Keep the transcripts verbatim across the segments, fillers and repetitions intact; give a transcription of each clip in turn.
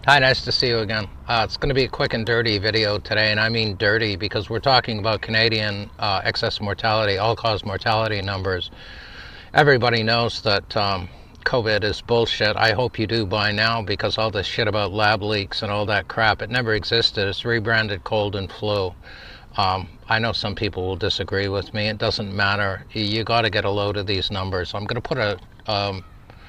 Hi, nice to see you again. Uh, it's going to be a quick and dirty video today, and I mean dirty because we're talking about Canadian uh, excess mortality, all-cause mortality numbers. Everybody knows that um, COVID is bullshit. I hope you do by now, because all this shit about lab leaks and all that crap, it never existed. It's rebranded cold and flu. Um, I know some people will disagree with me. It doesn't matter. You got to get a load of these numbers. I'm going to put a um,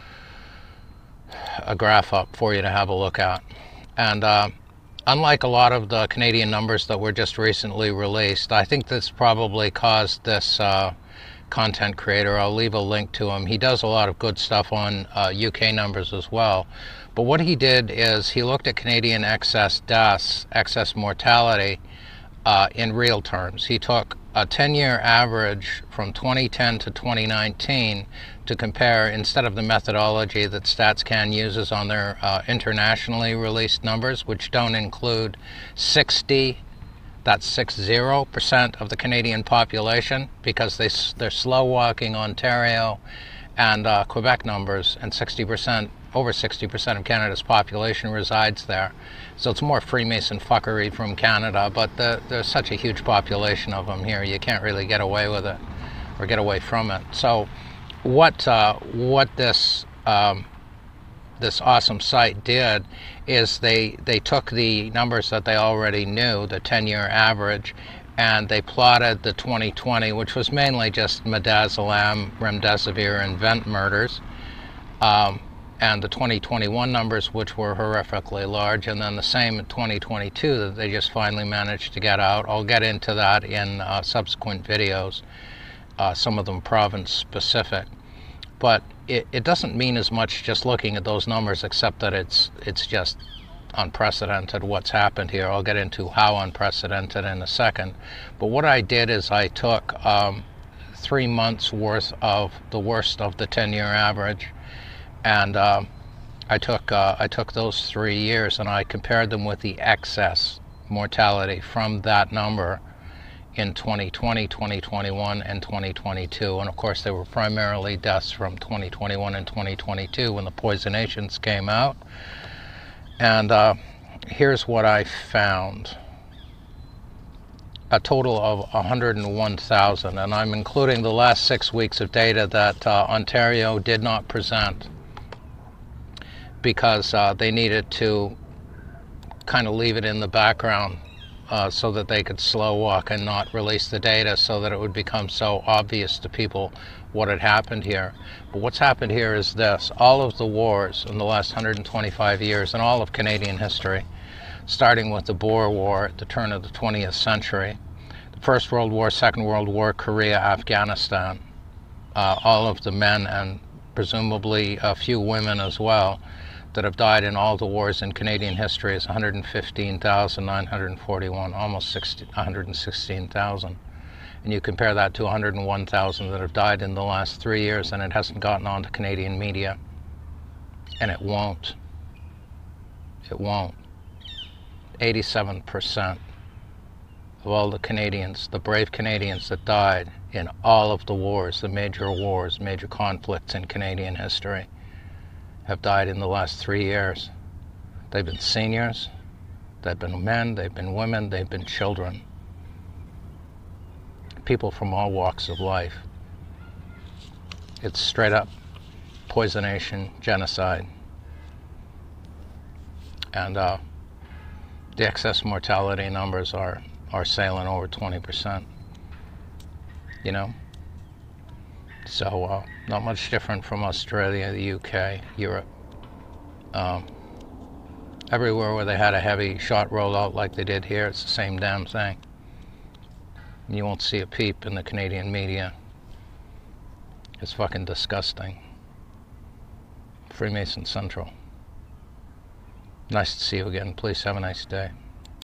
a graph up for you to have a look at. And uh, unlike a lot of the Canadian numbers that were just recently released, I think this probably caused this uh, content creator, I'll leave a link to him. He does a lot of good stuff on uh, U K numbers as well. But what he did is he looked at Canadian excess deaths, excess mortality, uh, in real terms. He took a ten-year average from twenty ten to twenty nineteen to compare, instead of the methodology that StatsCan uses on their uh, internationally released numbers, which don't include sixty, that's six zero percent of the Canadian population, because they, they're slow walking Ontario and uh, Quebec numbers, and sixty percent, over sixty percent of Canada's population resides there. So it's more Freemason fuckery from Canada, but the, there's such a huge population of them here, you can't really get away with it, or get away from it. So what uh, what this um, this awesome site did is they they took the numbers that they already knew, the ten-year average, and they plotted the twenty twenty, which was mainly just midazolam, remdesivir, and vent murders, um, and the twenty twenty-one numbers, which were horrifically large, and then the same in twenty twenty-two that they just finally managed to get out. I'll get into that in uh, subsequent videos, uh, some of them province specific. But it, it doesn't mean as much just looking at those numbers, except that it's it's just unprecedented what's happened here. I'll get into how unprecedented in a second. But what I did is I took um, three months worth of the worst of the ten-year average, and uh, I took uh, I took those three years and I compared them with the excess mortality from that number in twenty twenty, twenty twenty-one, and twenty twenty-two. And of course they were primarily deaths from twenty twenty-one and twenty twenty-two when the poisonations came out. And uh, here's what I found. A total of one hundred one thousand, and I'm including the last six weeks of data that uh, Ontario did not present, because uh, they needed to kind of leave it in the background Uh, so that they could slow walk and not release the data, so that it would become so obvious to people what had happened here. But what's happened here is this: all of the wars in the last one hundred twenty-five years, in all of Canadian history, starting with the Boer War at the turn of the twentieth century, the First World War, Second World War, Korea, Afghanistan, uh, all of the men, and presumably a few women as well, that have died in all the wars in Canadian history is one hundred fifteen thousand nine hundred forty-one, almost one hundred sixteen thousand. And you compare that to one hundred one thousand that have died in the last three years, and it hasn't gotten onto Canadian media. And it won't. It won't. eighty-seven percent of all the Canadians, the brave Canadians that died in all of the wars, the major wars, major conflicts in Canadian history, have died in the last three years. They've been seniors, they've been men, they've been women, they've been children. People from all walks of life. It's straight up poisonation, genocide. And uh, the excess mortality numbers are, are sailing over twenty percent. You know? So, uh, not much different from Australia, the U K, Europe. Um, everywhere where they had a heavy shot rollout like they did here, it's the same damn thing. You won't see a peep in the Canadian media. It's fucking disgusting. Freemason Central. Nice to see you again. Please have a nice day.